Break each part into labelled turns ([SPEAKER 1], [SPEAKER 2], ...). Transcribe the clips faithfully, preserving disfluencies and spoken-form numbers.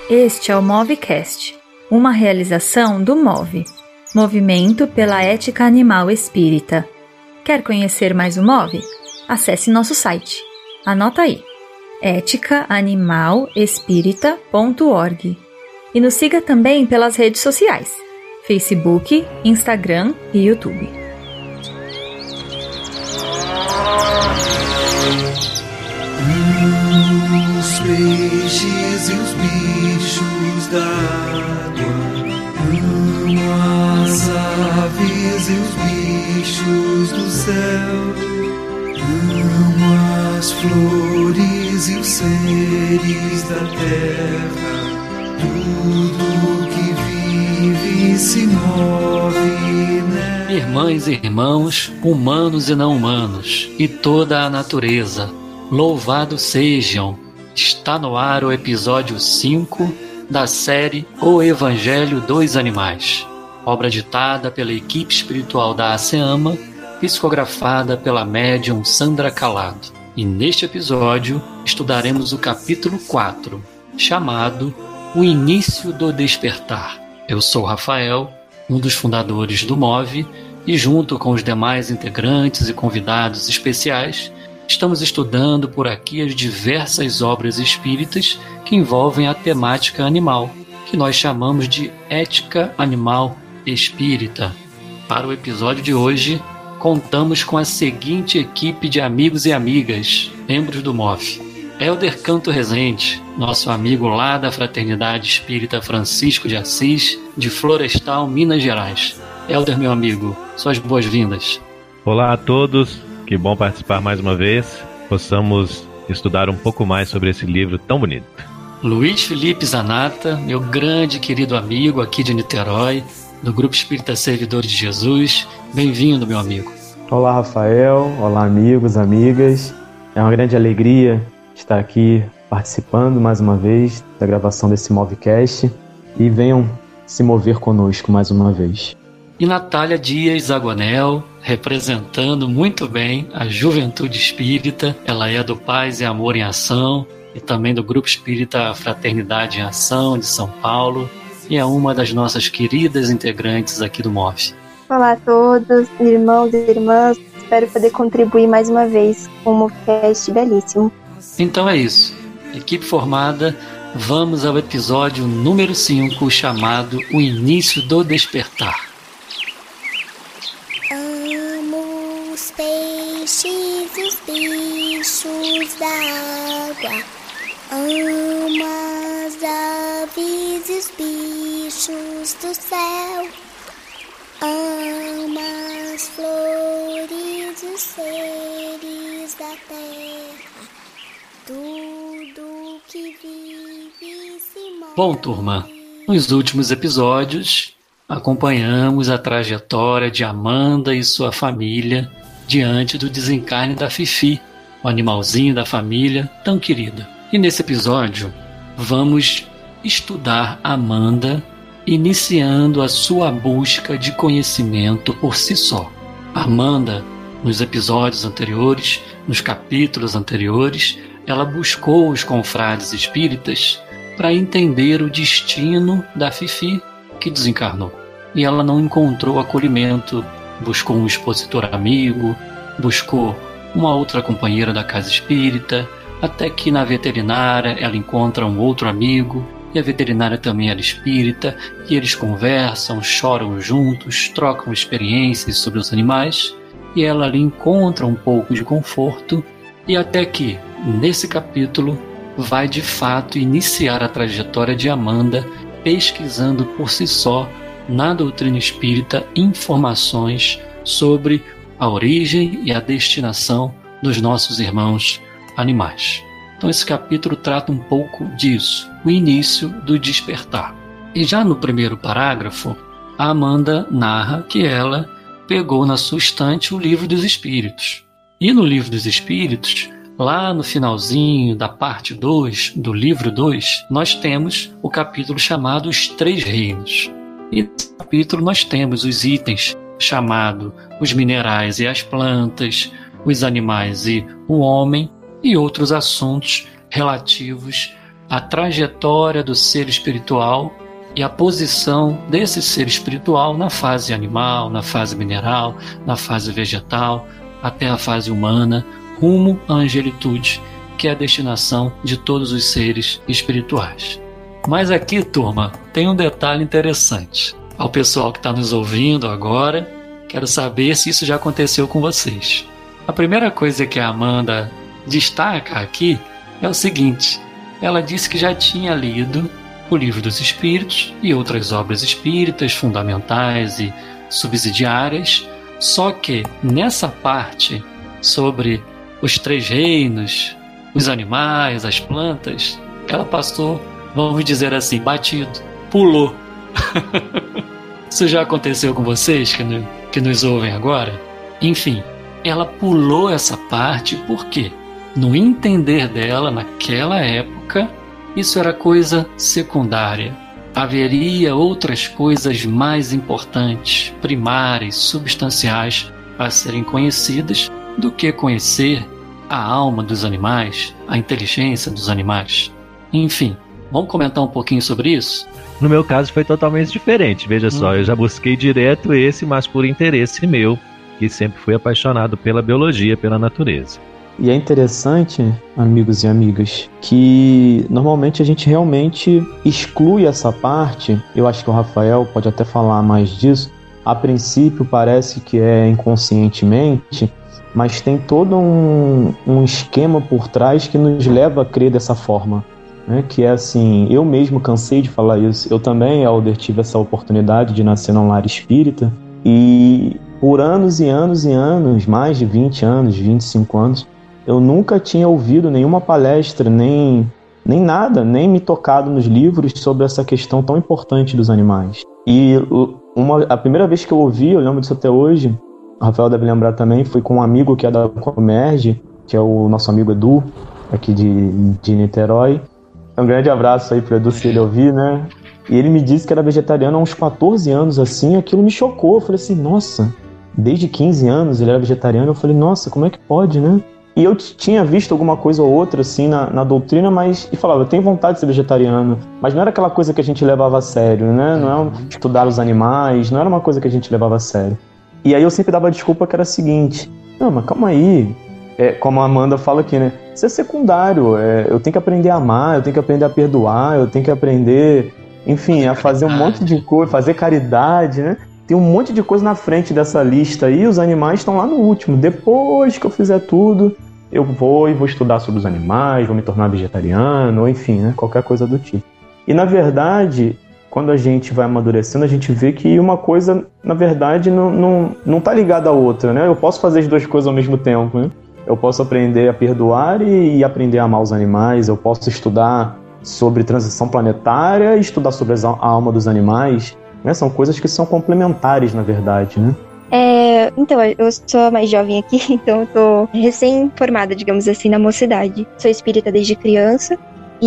[SPEAKER 1] Este é o Movecast, uma realização do Move, Movimento pela Ética Animal Espírita. Quer conhecer mais o Move? Acesse nosso site. Anota aí, ética animal espírita ponto org. E nos siga também pelas redes sociais, Facebook, Instagram e YouTube.
[SPEAKER 2] Os peixes e os bichos da água, as aves e os bichos do céu, as flores e os seres da terra, tudo que vive e se move, né?
[SPEAKER 3] Irmãs e irmãos, humanos e não humanos, e toda a natureza, louvados sejam! Está no ar o episódio cinco da série O Evangelho dos Animais, obra ditada pela equipe espiritual da ASEAMA, psicografada pela médium Sandra Calado. E neste episódio estudaremos o capítulo quatro, chamado O Início do Despertar. Eu sou Rafael, um dos fundadores do Move, e junto com os demais integrantes e convidados especiais, estamos estudando por aqui as diversas obras espíritas que envolvem a temática animal, que nós chamamos de ética animal espírita. Para o episódio de hoje, contamos com a seguinte equipe de amigos e amigas, membros do M O F. Helder Canto Rezende, nosso amigo lá da Fraternidade Espírita Francisco de Assis, de Florestal, Minas Gerais. Helder, meu amigo, suas boas-vindas.
[SPEAKER 4] Olá a todos, que bom participar mais uma vez. Possamos estudar um pouco mais sobre esse livro tão bonito.
[SPEAKER 3] Luiz Felipe Zanata, meu grande e querido amigo aqui de Niterói, do Grupo Espírita Servidores de Jesus. Bem-vindo, meu amigo.
[SPEAKER 5] Olá, Rafael. Olá, amigos, amigas. É uma grande alegria estar aqui participando mais uma vez da gravação desse Movecast e venham se mover conosco mais uma vez.
[SPEAKER 3] E Natália Dias Aguanel, representando muito bem a Juventude Espírita. Ela é do Paz e Amor em Ação e também do Grupo Espírita Fraternidade em Ação de São Paulo, e é uma das nossas queridas integrantes aqui do M O F.
[SPEAKER 6] Olá a todos, irmãos e irmãs. Espero poder contribuir mais uma vez com um Movecast belíssimo.
[SPEAKER 3] Então é isso. Equipe formada, vamos ao episódio número cinco, chamado O Início do Despertar.
[SPEAKER 7] Amo os peixes e os bichos da água, amo as aves e os bichos do céu, amo as flores e os seres da terra, tudo que vive se move.
[SPEAKER 3] Bom, turma, nos últimos episódios acompanhamos a trajetória de Amanda e sua família diante do desencarne da Fifi, o animalzinho da família tão querida. E nesse episódio vamos estudar Amanda iniciando a sua busca de conhecimento por si só. Amanda, nos episódios anteriores, nos capítulos anteriores, ela buscou os confrades espíritas para entender o destino da Fifi, que desencarnou. E ela não encontrou acolhimento, buscou um expositor amigo, buscou uma outra companheira da casa espírita, até que na veterinária ela encontra um outro amigo, e a veterinária também era espírita, e eles conversam, choram juntos, trocam experiências sobre os animais, e ela ali encontra um pouco de conforto, e até que, nesse capítulo, vai de fato iniciar a trajetória de Amanda, pesquisando por si só, na doutrina espírita, informações sobre a origem e a destinação dos nossos irmãos animais. Então esse capítulo trata um pouco disso, o início do despertar. E já no primeiro parágrafo, a Amanda narra que ela pegou na sua estante o Livro dos Espíritos. E no Livro dos Espíritos, lá no finalzinho da parte dois, do livro dois, nós temos o capítulo chamado Os Três Reinos. E nesse capítulo nós temos os itens chamados os minerais e as plantas, os animais e o homem, e outros assuntos relativos a trajetória do ser espiritual e a posição desse ser espiritual na fase animal, na fase mineral, na fase vegetal, até a fase humana, rumo à angelitude, que é a destinação de todos os seres espirituais. Mas aqui, turma, tem um detalhe interessante. Ao pessoal que está nos ouvindo agora, quero saber se isso já aconteceu com vocês. A primeira coisa que a Amanda destaca aqui é o seguinte: ela disse que já tinha lido o Livro dos Espíritos e outras obras espíritas fundamentais e subsidiárias, só que nessa parte sobre os três reinos, os animais, as plantas, ela passou, vamos dizer assim, batido, pulou. Isso já aconteceu com vocês que, no, que nos ouvem agora? Enfim, ela pulou essa parte porque, no entender dela, naquela época, isso era coisa secundária. Haveria outras coisas mais importantes, primárias, substanciais, a serem conhecidas do que conhecer a alma dos animais, a inteligência dos animais. Enfim, vamos comentar um pouquinho sobre isso?
[SPEAKER 4] No meu caso foi totalmente diferente. Veja hum. só, eu já busquei direto esse, mas por interesse meu, que sempre fui apaixonado pela biologia, pela natureza.
[SPEAKER 5] E é interessante, amigos e amigas, que normalmente a gente realmente exclui essa parte. Eu acho que o Rafael pode até falar mais disso. A princípio parece que é inconscientemente, mas tem todo um, um esquema por trás que nos leva a crer dessa forma, né? Que é assim, eu mesmo cansei de falar isso. Eu também, Alder, tive essa oportunidade de nascer num lar espírita e por anos e anos e anos, mais de vinte anos, vinte e cinco anos, eu nunca tinha ouvido nenhuma palestra, nem, nem nada, nem me tocado nos livros sobre essa questão tão importante dos animais. E uma, a primeira vez que eu ouvi, eu lembro disso até hoje, o Rafael deve lembrar também, foi com um amigo que é da Comerge, que é o nosso amigo Edu, aqui de, de Niterói. Um grande abraço aí pro Edu, se ele ouvir, né? E ele me disse que era vegetariano há uns quatorze anos, assim, aquilo me chocou. Eu falei assim, nossa, desde quinze anos ele era vegetariano. Eu falei, nossa, como é que pode, né? E eu tinha visto alguma coisa ou outra, assim, na, na doutrina, mas... E falava, eu tenho vontade de ser vegetariano. Mas não era aquela coisa que a gente levava a sério, né? Não é um, estudar os animais, não era uma coisa que a gente levava a sério. E aí eu sempre dava a desculpa que era a seguinte, não, mas calma aí, é, como a Amanda fala aqui, né? Isso é secundário, é, eu tenho que aprender a amar, eu tenho que aprender a perdoar, eu tenho que aprender, enfim, a fazer um monte de coisa, fazer caridade, né? Tem um monte de coisa na frente dessa lista aí, os animais estão lá no último. Depois que eu fizer tudo, eu vou e vou estudar sobre os animais, vou me tornar vegetariano, ou enfim, né? Qualquer coisa do tipo. E na verdade, quando a gente vai amadurecendo, a gente vê que uma coisa, na verdade, não, não, não tá ligada à outra, né? Eu posso fazer as duas coisas ao mesmo tempo, né? Eu posso aprender a perdoar e, e aprender a amar os animais, eu posso estudar sobre transição planetária e estudar sobre a alma dos animais, né? São coisas que são complementares, na verdade, né?
[SPEAKER 6] É, então, eu sou mais jovem aqui, então eu tô recém-formada, digamos assim, na mocidade. Sou espírita desde criança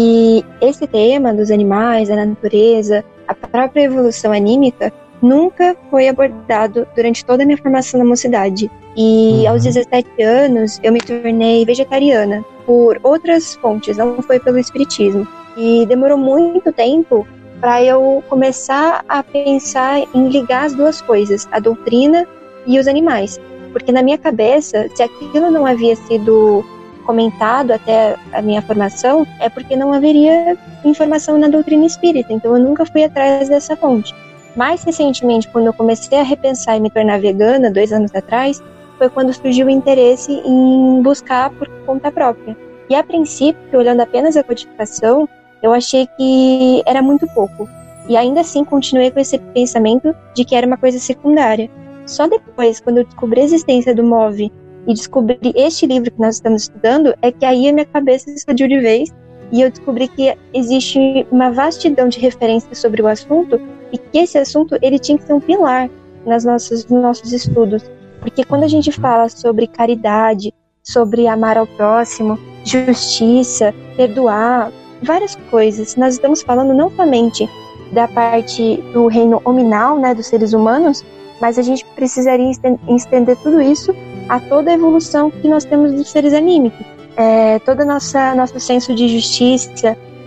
[SPEAKER 6] e esse tema dos animais, da natureza, a própria evolução anímica nunca foi abordado durante toda a minha formação na mocidade. E uhum. aos dezessete anos eu me tornei vegetariana por outras fontes, não foi pelo espiritismo. E demorou muito tempo para eu começar a pensar em ligar as duas coisas, a doutrina e os animais. Porque na minha cabeça, se aquilo não havia sido comentado até a minha formação, é porque não haveria informação na doutrina espírita, então eu nunca fui atrás dessa fonte. Mais recentemente, quando eu comecei a repensar e me tornar vegana, dois anos atrás, foi quando surgiu o interesse em buscar por conta própria. E a princípio, olhando apenas a codificação, eu achei que era muito pouco. E ainda assim continuei com esse pensamento de que era uma coisa secundária. Só depois, quando eu descobri a existência do M O V e descobri este livro que nós estamos estudando, é que aí a minha cabeça explodiu de vez e eu descobri que existe uma vastidão de referências sobre o assunto e que esse assunto ele tinha que ser um pilar nas nossas, nos nossos estudos. Porque quando a gente fala sobre caridade, sobre amar ao próximo, justiça, perdoar, várias coisas, nós estamos falando não somente da parte do reino hominal, né, dos seres humanos, mas a gente precisaria estender tudo isso a toda a evolução que nós temos dos seres anímicos. É, todo nossa, nosso senso de justiça,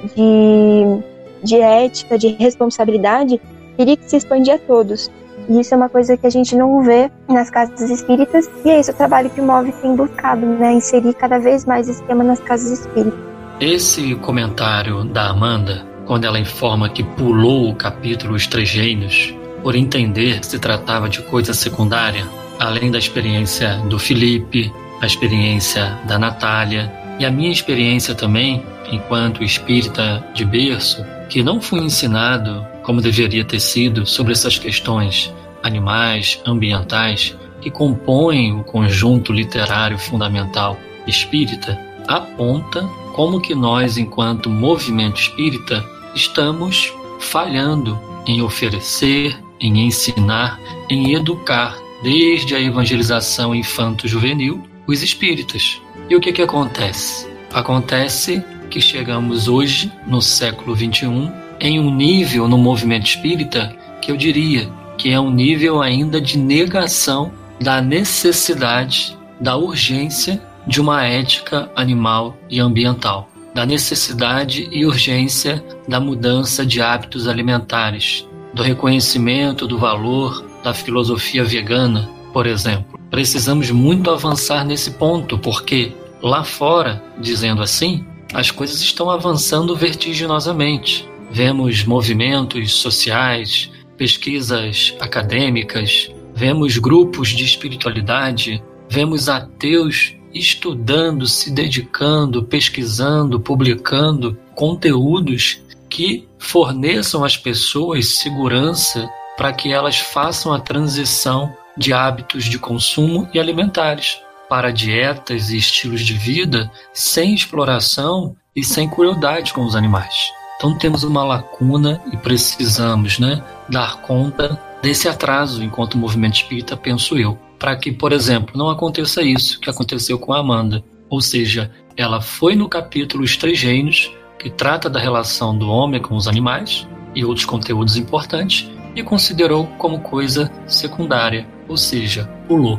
[SPEAKER 6] de, de ética, de responsabilidade, teria que se expandir a todos. E isso é uma coisa que a gente não vê nas casas espíritas, e é esse o trabalho que o M O V tem buscado, né? Inserir cada vez mais esse tema nas casas espíritas.
[SPEAKER 3] Esse comentário da Amanda, quando ela informa que pulou o capítulo Os Três Reinos, por entender que se tratava de coisa secundária, além da experiência do Felipe, a experiência da Natália e a minha experiência também, enquanto espírita de berço, que não fui ensinado como deveria ter sido sobre essas questões animais, ambientais, que compõem o conjunto literário fundamental espírita, aponta como que nós, enquanto movimento espírita, estamos falhando em oferecer, em ensinar, em educar, desde a evangelização infanto-juvenil, os espíritas. E o que que acontece? Acontece que chegamos hoje, no século vinte e um, em um nível no movimento espírita que eu diria que é um nível ainda de negação da necessidade, da urgência de uma ética animal e ambiental, da necessidade e urgência da mudança de hábitos alimentares, do reconhecimento do valor da filosofia vegana, por exemplo. Precisamos muito avançar nesse ponto, porque lá fora, dizendo assim, as coisas estão avançando vertiginosamente. Vemos movimentos sociais, pesquisas acadêmicas, vemos grupos de espiritualidade, vemos ateus estudando, se dedicando, pesquisando, publicando conteúdos que forneçam às pessoas segurança para que elas façam a transição de hábitos de consumo e alimentares para dietas e estilos de vida sem exploração e sem crueldade com os animais. Então temos uma lacuna e precisamos, né, dar conta desse atraso enquanto movimento espírita, penso eu, para que, por exemplo, não aconteça isso que aconteceu com a Amanda. Ou seja, ela foi no capítulo Os Três Reinos, que trata da relação do homem com os animais e outros conteúdos importantes, e considerou como coisa secundária, ou seja, pulou.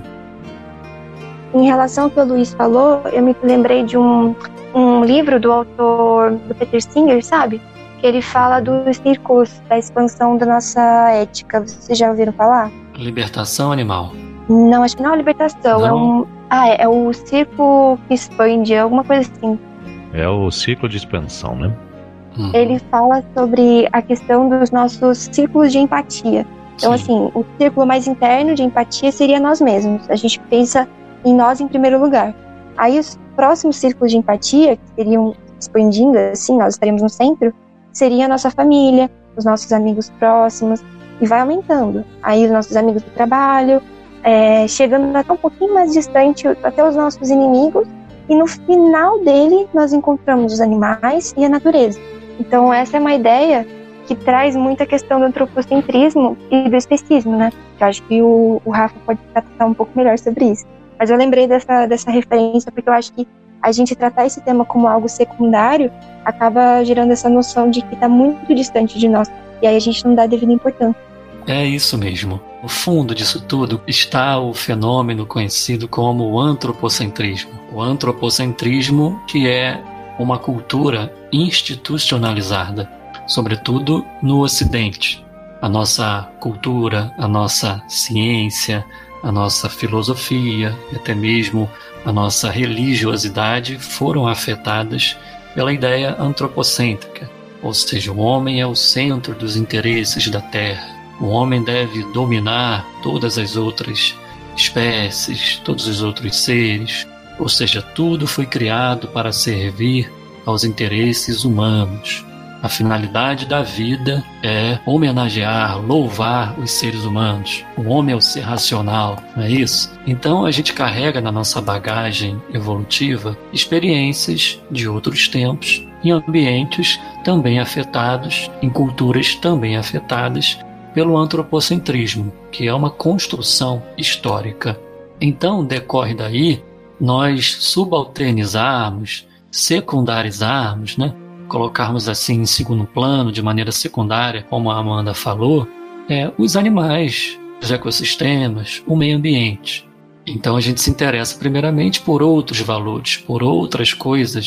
[SPEAKER 6] Em relação ao que o Luiz falou, eu me lembrei de um, um livro do autor, do Peter Singer, sabe? Que ele fala dos círculos, da expansão da nossa ética. Vocês já ouviram falar?
[SPEAKER 3] Libertação animal.
[SPEAKER 6] Não, acho que não é a libertação.
[SPEAKER 3] Não.
[SPEAKER 6] É um. Ah, é, é o círculo que expande, alguma coisa assim.
[SPEAKER 4] É o ciclo de expansão, né?
[SPEAKER 3] Uhum.
[SPEAKER 6] Ele fala sobre a questão dos nossos círculos de empatia. Então,
[SPEAKER 3] Sim.
[SPEAKER 6] assim, o círculo mais interno de empatia seria nós mesmos. A gente pensa em nós em primeiro lugar. Aí os próximos círculos de empatia, que seriam expandindo, assim, nós estaríamos no centro, seria a nossa família, os nossos amigos próximos, e vai aumentando. Aí os nossos amigos do trabalho, é, chegando até um pouquinho mais distante, até os nossos inimigos, e no final dele nós encontramos os animais e a natureza. Então essa é uma ideia que traz muita questão do antropocentrismo e do especismo, né? Eu acho que o, o Rafa pode tratar um pouco melhor sobre isso. Mas eu lembrei dessa, dessa referência porque eu acho que a gente tratar esse tema como algo secundário acaba gerando essa noção de que está muito distante de nós. E aí a gente não dá a devida importância.
[SPEAKER 3] É isso mesmo. No fundo disso tudo está o fenômeno conhecido como o antropocentrismo. O antropocentrismo, que é uma cultura institucionalizada, sobretudo no Ocidente. A nossa cultura, a nossa ciência, a nossa filosofia, até mesmo a nossa religiosidade foram afetadas pela ideia antropocêntrica, ou seja, o homem é o centro dos interesses da Terra. O homem deve dominar todas as outras espécies, todos os outros seres, ou seja, tudo foi criado para servir aos interesses humanos. A finalidade da vida é homenagear, louvar os seres humanos. O homem é o ser racional, não é isso? Então a gente carrega na nossa bagagem evolutiva experiências de outros tempos, em ambientes também afetados, em culturas também afetadas pelo antropocentrismo, que é uma construção histórica. Então decorre daí nós subalternizarmos, secundarizarmos, né? Colocarmos assim em segundo plano, de maneira secundária, como a Amanda falou, é, os animais, os ecossistemas, o meio ambiente. Então a gente se interessa primeiramente por outros valores, por outras coisas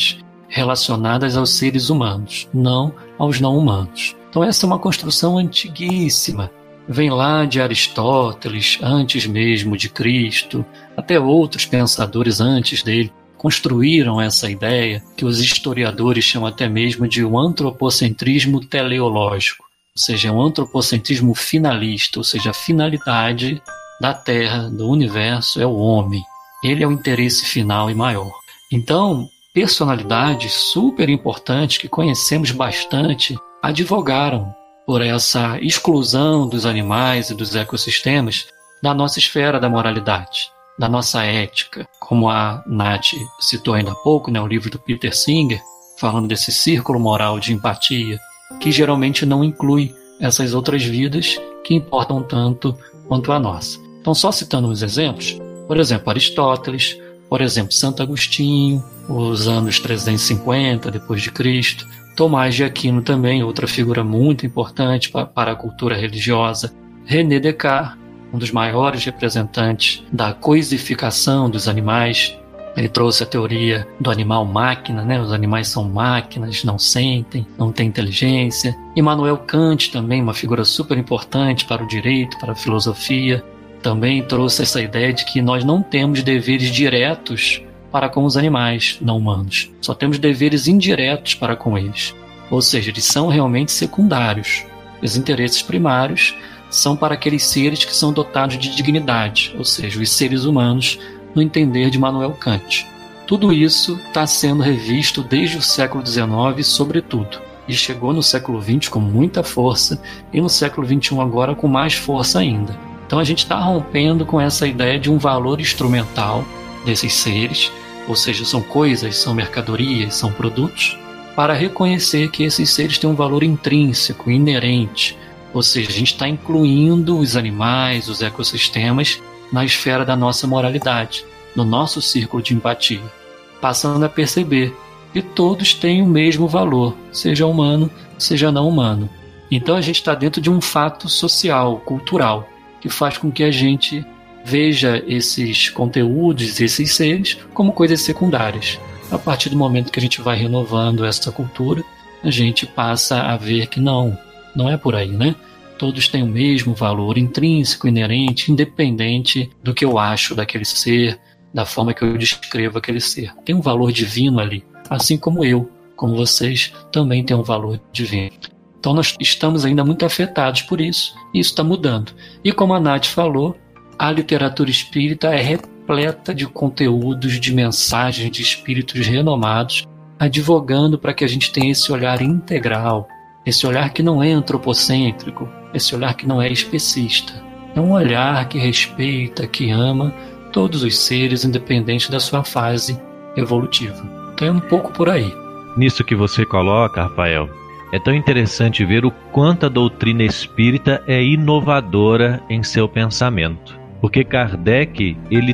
[SPEAKER 3] relacionadas aos seres humanos, não aos não humanos. Então essa é uma construção antiguíssima. Vem lá de Aristóteles, antes mesmo de Cristo, até outros pensadores antes dele construíram essa ideia que os historiadores chamam até mesmo de um antropocentrismo teleológico, ou seja, um antropocentrismo finalista, ou seja, a finalidade da Terra, do universo, é o homem. Ele é o interesse final e maior. Então, personalidades super importantes que conhecemos bastante advogaram por essa exclusão dos animais e dos ecossistemas da nossa esfera da moralidade, da nossa ética. Como a Nath citou ainda há pouco, né, o livro do Peter Singer, falando desse círculo moral de empatia, que geralmente não inclui essas outras vidas que importam tanto quanto a nossa. Então, só citando uns exemplos, por exemplo, Aristóteles, por exemplo, Santo Agostinho, os anos trezentos e cinquenta depois de Cristo, Tomás de Aquino também, outra figura muito importante para a cultura religiosa, René Descartes, um dos maiores representantes da coisificação dos animais. Ele trouxe a teoria do animal-máquina, né? Os animais são máquinas, não sentem, não têm inteligência. Immanuel Kant também, uma figura super importante para o direito, para a filosofia, também trouxe essa ideia de que nós não temos deveres diretos para com os animais não humanos. Só temos deveres indiretos para com eles. Ou seja, eles são realmente secundários. Os interesses primários são para aqueles seres que são dotados de dignidade, ou seja, os seres humanos, no entender de Immanuel Kant. Tudo isso está sendo revisto desde o século dezenove, sobretudo, e chegou no século vinte com muita força, e no século vinte e um agora com mais força ainda. Então a gente está rompendo com essa ideia de um valor instrumental desses seres, ou seja, são coisas, são mercadorias, são produtos, para reconhecer que esses seres têm um valor intrínseco, inerente, ou seja, a gente está incluindo os animais, os ecossistemas, na esfera da nossa moralidade, no nosso círculo de empatia, passando a perceber que todos têm o mesmo valor, seja humano, seja não humano. Então a gente está dentro de um fato social, cultural, que faz com que a gente veja esses conteúdos, esses seres, como coisas secundárias. A partir do momento que a gente vai renovando essa cultura, a gente passa a ver que não, não é por aí, né? Todos têm o mesmo valor intrínseco, inerente, independente do que eu acho daquele ser, da forma que eu descrevo aquele ser. Tem um valor divino ali, assim como eu, como vocês, também têm um valor divino. Então nós estamos ainda muito afetados por isso, e isso está mudando. E como a Nath falou, a literatura espírita é repleta de conteúdos, de mensagens de espíritos renomados, advogando para que a gente tenha esse olhar integral, esse olhar que não é antropocêntrico, esse olhar que não é especista. É um olhar que respeita, que ama todos os seres, independente da sua fase evolutiva. Então é um pouco por aí.
[SPEAKER 4] Nisso que você coloca, Rafael, é tão interessante ver o quanto a doutrina espírita é inovadora em seu pensamento. Porque Kardec, ele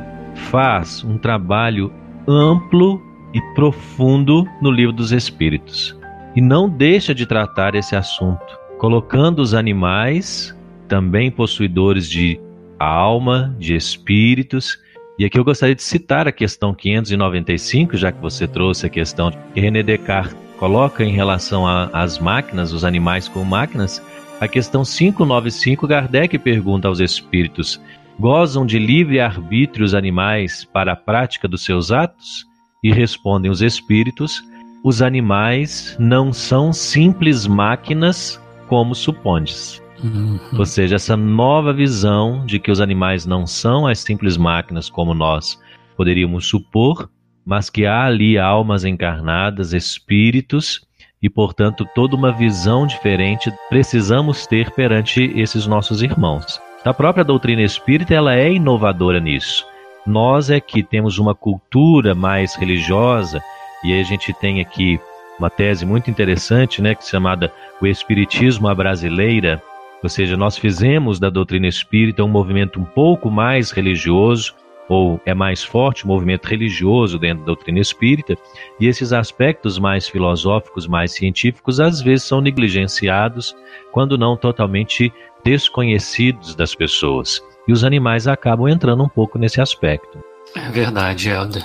[SPEAKER 4] faz um trabalho amplo e profundo no Livro dos Espíritos. E não deixa de tratar esse assunto, colocando os animais, também possuidores de alma, de espíritos. E aqui eu gostaria de citar a questão quinhentos e noventa e cinco, já que você trouxe a questão que René Descartes coloca em relação às máquinas, os animais como máquinas. A questão quinhentos e noventa e cinco, Kardec pergunta aos espíritos: gozam de livre arbítrio os animais para a prática dos seus atos? E respondem os espíritos: os animais não são simples máquinas como supondes. Uhum. Ou seja, essa nova visão de que os animais não são as simples máquinas como nós poderíamos supor, mas que há ali almas encarnadas, espíritos, e portanto toda uma visão diferente precisamos ter perante esses nossos irmãos. A própria doutrina espírita, ela é inovadora nisso. Nós é que temos uma cultura mais religiosa, e aí a gente tem aqui uma tese muito interessante, né, que é chamada o Espiritismo à Brasileira, ou seja, nós fizemos da doutrina espírita um movimento um pouco mais religioso, ou é mais forte o movimento religioso dentro da doutrina espírita, e esses aspectos mais filosóficos, mais científicos, às vezes são negligenciados, quando não totalmente desconhecidos das pessoas. E os animais acabam entrando um pouco nesse aspecto.
[SPEAKER 3] É verdade, Helder.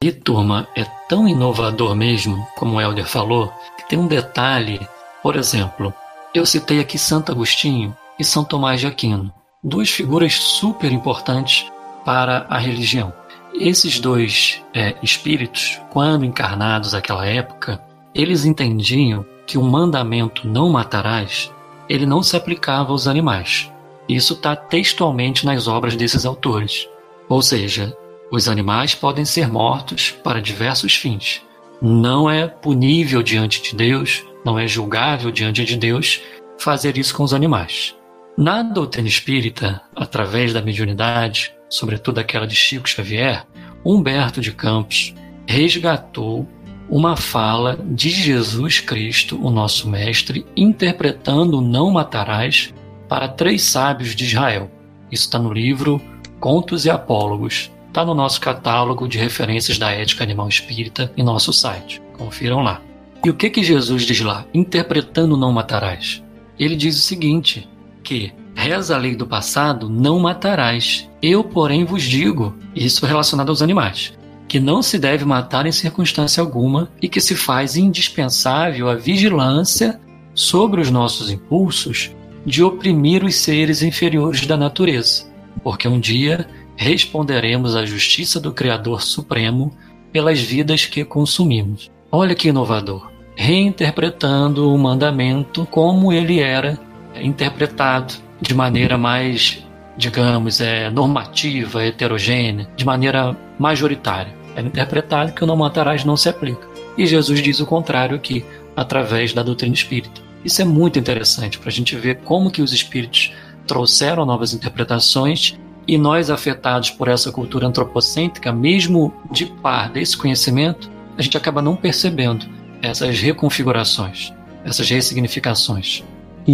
[SPEAKER 3] E, turma, é tão inovador mesmo, como o Helder falou, que tem um detalhe. Por exemplo, eu citei aqui Santo Agostinho e São Tomás de Aquino, duas figuras super importantes para a religião. Esses dois é, espíritos, quando encarnados naquela época, eles entendiam que o mandamento não matarás, ele não se aplicava aos animais. Isso está textualmente nas obras desses autores. Ou seja, os animais podem ser mortos para diversos fins. Não é punível diante de Deus, não é julgável diante de Deus fazer isso com os animais. Na doutrina espírita, através da mediunidade, sobretudo aquela de Chico Xavier, Humberto de Campos resgatou uma fala de Jesus Cristo, o nosso mestre, interpretando o não matarás para três sábios de Israel. Isso está no livro Contos e Apólogos. Está no nosso catálogo de referências da ética animal espírita em nosso site. Confiram lá. E o que que Jesus diz lá? Interpretando o não matarás. Ele diz o seguinte, que reza a lei do passado, não matarás. Eu, porém, vos digo, isso relacionado aos animais, que não se deve matar em circunstância alguma e que se faz indispensável a vigilância sobre os nossos impulsos de oprimir os seres inferiores da natureza, porque um dia responderemos à justiça do Criador Supremo pelas vidas que consumimos. Olha que inovador, reinterpretando o mandamento como ele era interpretado de maneira mais, digamos, é, normativa, heterogênea, de maneira majoritária. É interpretado que o não matarás não se aplica. E Jesus diz o contrário aqui, através da doutrina espírita. Isso é muito interessante para a gente ver como que os espíritos trouxeram novas interpretações e nós, afetados por essa cultura antropocêntrica, mesmo de par desse conhecimento, a gente acaba não percebendo essas reconfigurações, essas ressignificações.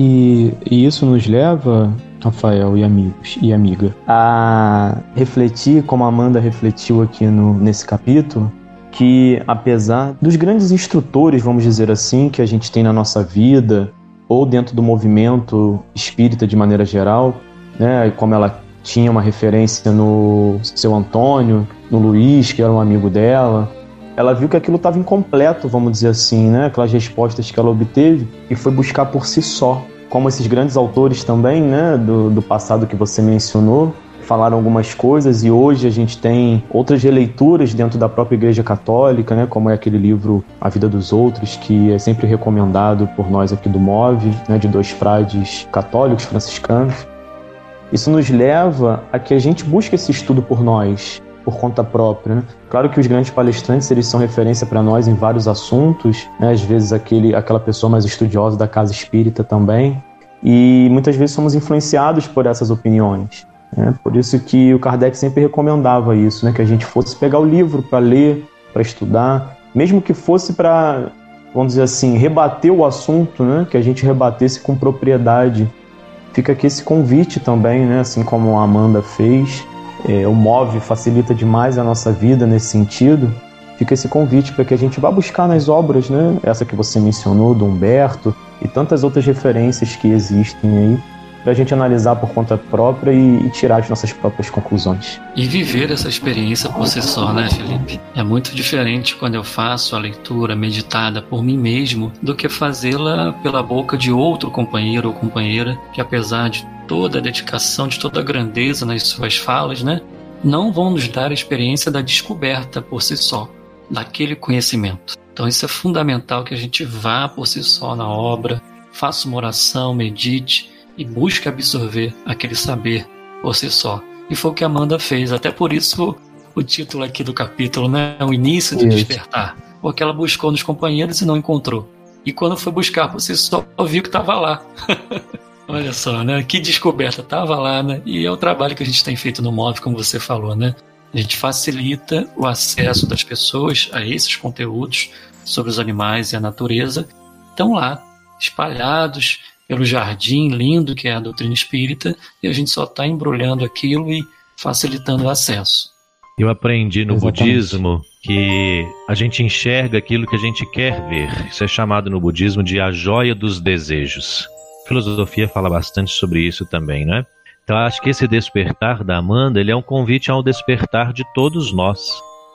[SPEAKER 5] E, e isso nos leva, Rafael e amigos e amiga, a refletir, como a Amanda refletiu aqui no, nesse capítulo, que apesar dos grandes instrutores, vamos dizer assim, que a gente tem na nossa vida, ou dentro do movimento espírita de maneira geral, né, como ela tinha uma referência no seu Antônio, no Luiz, que era um amigo dela, ela viu que aquilo estava incompleto, vamos dizer assim, né? Aquelas respostas que ela obteve, e foi buscar por si só. Como esses grandes autores também, né, do, do passado que você mencionou, falaram algumas coisas, e hoje a gente tem outras releituras dentro da própria Igreja Católica, né, como é aquele livro A Vida dos Outros, que é sempre recomendado por nós aqui do MOVE, né, de dois frades católicos franciscanos. Isso nos leva a que a gente busque esse estudo por nós, por conta própria, né? Claro que os grandes palestrantes, eles são referência para nós em vários assuntos, né? Às vezes aquele, aquela pessoa mais estudiosa da casa espírita também, e muitas vezes somos influenciados por essas opiniões, né? Por isso que o Kardec sempre recomendava isso, né? Que a gente fosse pegar o livro para ler, para estudar, mesmo que fosse para, vamos dizer assim, rebater o assunto, né? Que a gente rebatesse com propriedade. Fica aqui esse convite também, né? Assim como a Amanda fez. É, o MOVE facilita demais a nossa vida nesse sentido. Fica esse convite para que a gente vá buscar nas obras, né? Essa que você mencionou, do Humberto, e tantas outras referências que existem aí, para a gente analisar por conta própria e, e tirar as nossas próprias conclusões.
[SPEAKER 3] E viver essa experiência por si só, né, Felipe? É muito diferente quando eu faço a leitura meditada por mim mesmo do que fazê-la pela boca de outro companheiro ou companheira que, apesar de toda a dedicação, de toda a grandeza nas suas falas, né, não vão nos dar a experiência da descoberta por si só, daquele conhecimento. Então isso é fundamental, que a gente vá por si só na obra, faça uma oração, medite e busque absorver aquele saber por si só. E foi o que a Amanda fez, até por isso o título aqui do capítulo, né, o início do despertar, porque ela buscou nos companheiros e não encontrou. E quando foi buscar por si só, viu que estava lá. Olha só, né? Que descoberta, estava lá, né? E é o trabalho que a gente tem feito no MOVE, como você falou, né? A gente facilita o acesso das pessoas a esses conteúdos sobre os animais e a natureza. Estão lá, espalhados pelo jardim lindo que é a doutrina espírita, e a gente só está embrulhando aquilo e facilitando o acesso.
[SPEAKER 4] Eu aprendi no
[SPEAKER 5] Exatamente.
[SPEAKER 4] budismo que a gente enxerga aquilo que a gente quer ver. Isso é chamado no budismo de a joia dos desejos. A filosofia fala bastante sobre isso também, né? Então acho que esse despertar da Amanda, ele é um convite ao despertar de todos nós.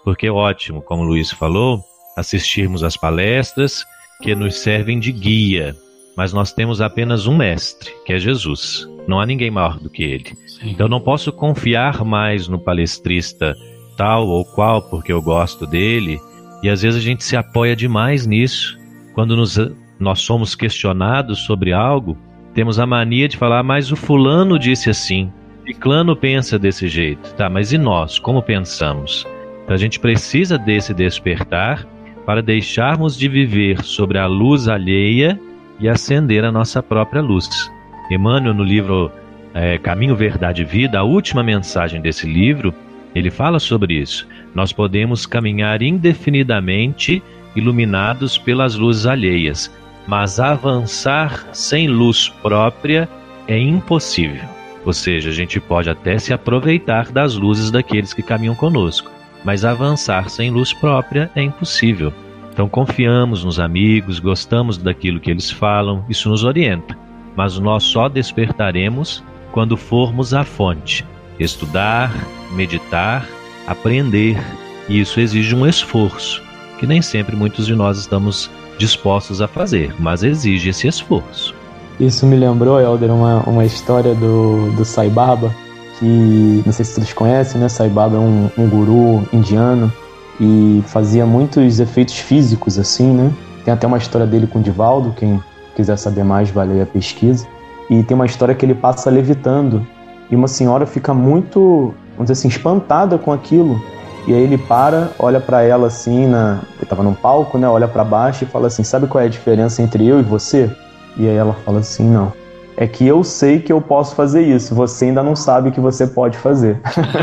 [SPEAKER 4] Porque é ótimo, como o Luiz falou, assistirmos às palestras que nos servem de guia, mas nós temos apenas um mestre, que é Jesus. Não há ninguém maior do que ele. Sim. Então não posso confiar mais no palestrista tal ou qual, porque eu gosto dele, e às vezes a gente se apoia demais nisso. Quando nos, nós somos questionados sobre algo, temos a mania de falar, mas o fulano disse assim, ciclano pensa desse jeito. Tá, mas e nós, como pensamos? Então a gente precisa desse despertar para deixarmos de viver sobre a luz alheia e acender a nossa própria luz. Emmanuel, no livro é, Caminho, Verdade e Vida, a última mensagem desse livro, ele fala sobre isso. Nós podemos caminhar indefinidamente iluminados pelas luzes alheias, mas avançar sem luz própria é impossível. Ou seja, a gente pode até se aproveitar das luzes daqueles que caminham conosco, mas avançar sem luz própria é impossível. Então confiamos nos amigos, gostamos daquilo que eles falam, isso nos orienta, mas nós só despertaremos quando formos à fonte, estudar, meditar, aprender, e isso exige um esforço, que nem sempre muitos de nós estamos dispostos a fazer, mas exige esse esforço.
[SPEAKER 5] Isso me lembrou, Helder, uma, uma história do, do Sai Baba, que não sei se todos conhecem, né? Sai Baba é um, um guru indiano e fazia muitos efeitos físicos, assim, né? Tem até uma história dele com o Divaldo, quem quiser saber mais, vale a pesquisa. E tem uma história que ele passa levitando e uma senhora fica muito, vamos dizer assim, espantada com aquilo. E aí ele para, olha para ela assim, na... ele estava num palco, né? Olha para baixo e fala assim, sabe qual é a diferença entre eu e você? E aí ela fala assim, não, é que eu sei que eu posso fazer isso, você ainda não sabe que você pode fazer.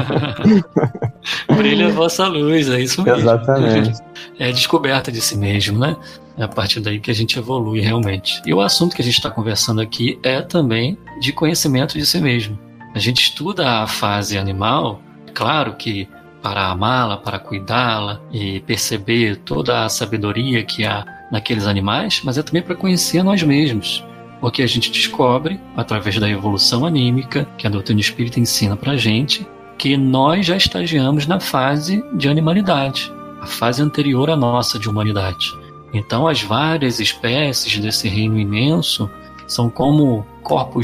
[SPEAKER 3] Brilha a vossa luz, é isso mesmo.
[SPEAKER 5] Exatamente.
[SPEAKER 3] É a descoberta de si mesmo, né? É a partir daí que a gente evolui realmente. E o assunto que a gente está conversando aqui é também de conhecimento de si mesmo. A gente estuda a fase animal, claro que para amá-la, para cuidá-la e perceber toda a sabedoria que há naqueles animais, mas é também para conhecer nós mesmos. Porque a gente descobre, através da evolução anímica, que a doutrina espírita ensina para a gente, que nós já estagiamos na fase de animalidade, a fase anterior à nossa de humanidade. Então as várias espécies desse reino imenso são como corpos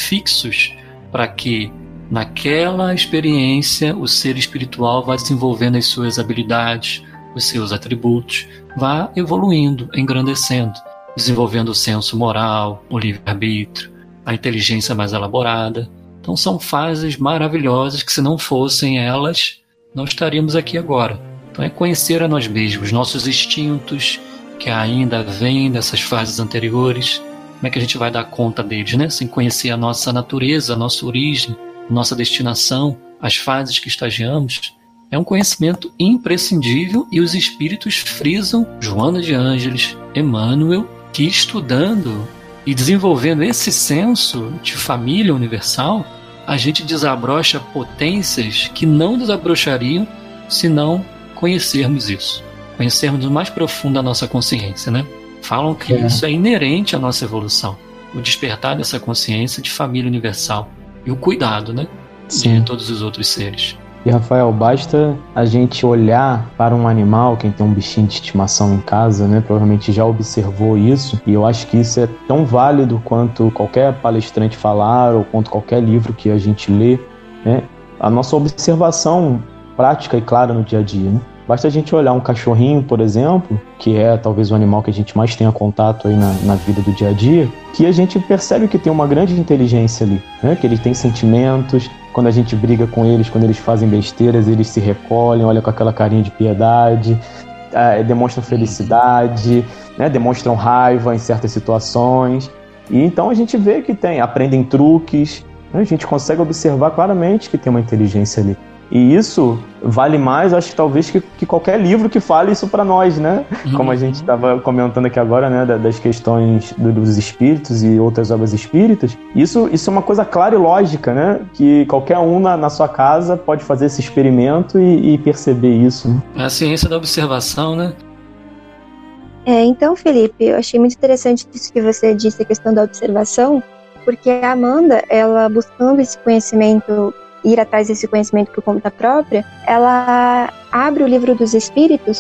[SPEAKER 3] fixos para que naquela experiência o ser espiritual vá desenvolvendo as suas habilidades, os seus atributos, vá evoluindo, engrandecendo, desenvolvendo o senso moral, o livre-arbítrio, a inteligência mais elaborada. Então são fases maravilhosas que, se não fossem elas, não estaríamos aqui agora. Então é conhecer a nós mesmos, nossos instintos, que ainda vêm dessas fases anteriores. Como é que a gente vai dar conta deles, né? Sem conhecer a nossa natureza, a nossa origem, nossa destinação, as fases que estagiamos. É um conhecimento imprescindível e os espíritos frisam, Joana de Ângeles, Emmanuel, que estudando e desenvolvendo esse senso de família universal, a gente desabrocha potências que não desabrochariam se não conhecermos isso. Conhecermos o mais profundo da nossa consciência, né? Falam que é. isso é inerente à nossa evolução. O despertar dessa consciência de família universal. E o cuidado, né?
[SPEAKER 5] Sim.
[SPEAKER 3] De todos os outros seres.
[SPEAKER 5] E, Rafael, basta a gente olhar para um animal, quem tem um bichinho de estimação em casa, né, provavelmente já observou isso, e eu acho que isso é tão válido quanto qualquer palestrante falar ou quanto qualquer livro que a gente lê, né, a nossa observação prática e clara no dia a dia, né? Basta a gente olhar um cachorrinho, por exemplo, que é talvez o animal que a gente mais tenha contato aí na, na vida do dia a dia, que a gente percebe que tem uma grande inteligência ali, né? Que eles têm sentimentos. Quando a gente briga com eles, quando eles fazem besteiras, eles se recolhem, olham com aquela carinha de piedade, é, demonstram felicidade, né? Demonstram raiva em certas situações. E então a gente vê que tem, aprendem truques, né? A gente consegue observar claramente que tem uma inteligência ali. E isso vale mais, acho que talvez, que, que qualquer livro que fale isso para nós, né? Uhum. Como a gente estava comentando aqui agora, né? Das questões dos espíritos e outras obras espíritas. Isso, isso é uma coisa clara e lógica, né? Que qualquer um na, na sua casa pode fazer esse experimento e, e perceber isso, né?
[SPEAKER 3] É a ciência da observação, né?
[SPEAKER 6] É, então, Felipe, eu achei muito interessante isso que você disse, a questão da observação, porque a Amanda, ela buscando esse conhecimento ir atrás desse conhecimento por conta própria, ela abre o livro dos Espíritos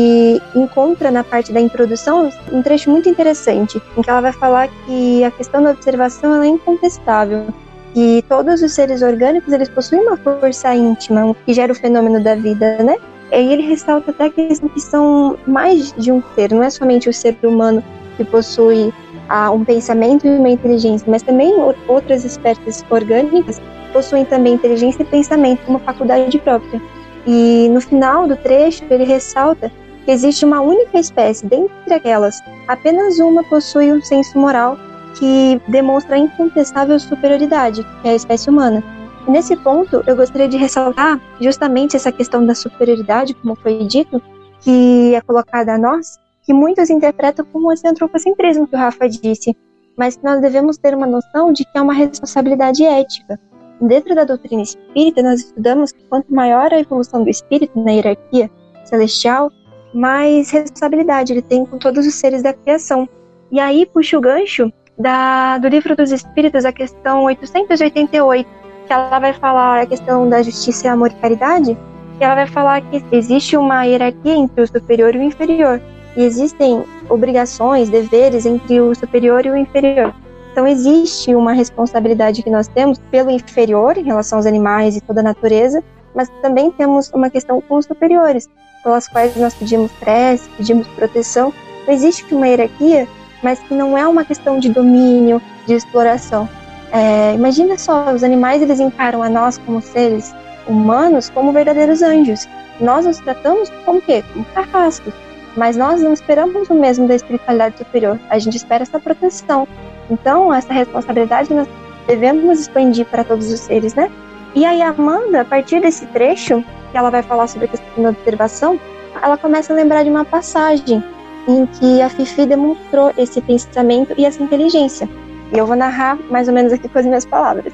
[SPEAKER 6] e encontra na parte da introdução um trecho muito interessante, em que ela vai falar que a questão da observação ela é incontestável, que todos os seres orgânicos eles possuem uma força íntima que gera o fenômeno da vida, né? E ele ressalta até a questão que são mais de um ser, não é somente o ser humano que possui ah, um pensamento e uma inteligência, mas também outras espécies orgânicas possuem também inteligência e pensamento como faculdade própria. E no final do trecho ele ressalta que existe uma única espécie, dentre aquelas, apenas uma possui um senso moral que demonstra incontestável superioridade, que é a espécie humana. E nesse ponto, eu gostaria de ressaltar justamente essa questão da superioridade, como foi dito, que é colocada a nós, que muitos interpretam como esse antropocentrismo que o Rafa disse, mas que nós devemos ter uma noção de que é uma responsabilidade ética. Dentro da doutrina espírita, nós estudamos que quanto maior a evolução do espírito na hierarquia celestial, mais responsabilidade ele tem com todos os seres da criação. E aí puxa o gancho da, do Livro dos Espíritos, a questão oitocentos e oitenta e oito, que ela vai falar a questão da justiça, amor e caridade, e ela vai falar que existe uma hierarquia entre o superior e o inferior, e existem obrigações, deveres entre o superior e o inferior. Então existe uma responsabilidade que nós temos pelo inferior em relação aos animais e toda a natureza, mas também temos uma questão com os superiores, pelas quais nós pedimos prece, pedimos proteção. Então existe uma hierarquia, mas que não é uma questão de domínio, de exploração. É, imagina só, os animais eles encaram a nós como seres humanos como verdadeiros anjos. Nós os tratamos como o quê? Como carrascos. Mas nós não esperamos o mesmo da espiritualidade superior. A gente espera essa proteção. Então, essa responsabilidade nós devemos expandir para todos os seres, né? E aí a Amanda, a partir desse trecho, que ela vai falar sobre a questão da observação, ela começa a lembrar de uma passagem em que a Fifi demonstrou esse pensamento e essa inteligência. E eu vou narrar mais ou menos aqui com as minhas palavras.